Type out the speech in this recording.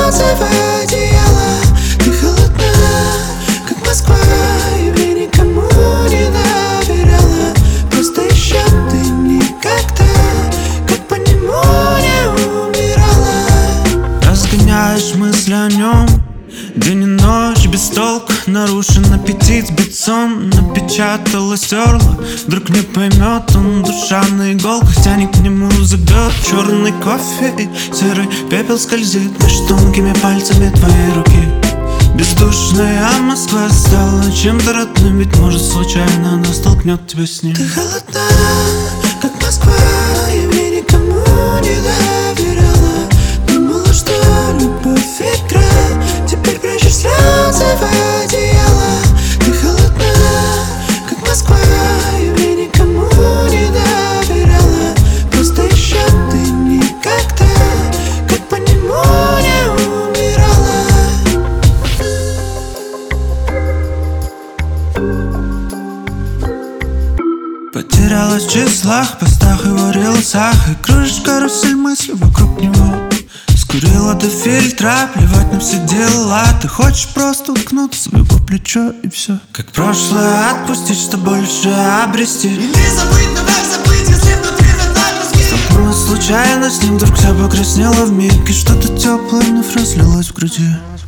слезы в одеяло. Ты холодна, как Москва, и мне никому не доверяла. Просто еще ты никогда, как по нему не умирала. Разгоняешь мысли о нем день и ночь без толку. Нарушен аппетит, сбит сон, напечатала, стерла. Вдруг не поймет он, душа на иголках тянет к нему, зовет. Черный кофе и серый пепел скользит между тонкими пальцами твоей руки. Бездушная Москва стала чем-то родным, ведь может случайно она столкнет тебя с ним. Ты холодна, как Москва, и мне никому не доверяла. Думала, что любовь игра, теперь прячешь слезы в одеяло. Ты холодна, как Москва, и мне никому не доверяла. Просто еще ты никогда, как по нему не умирала. Потерялась в числах, постах его рилсах, и кружишь карусель мысли вокруг него. Скурила до фильтра, плевать на все дела. Ты хочешь просто уткнуться в его плечо и все. Как прошлое отпустить, что больше обрести. И не забыть, но как забыть, если внутри родной мозги. Столкнулась случайно с ним, вдруг вся покраснела вмиг, и что-то теплое вновь разлилось в груди.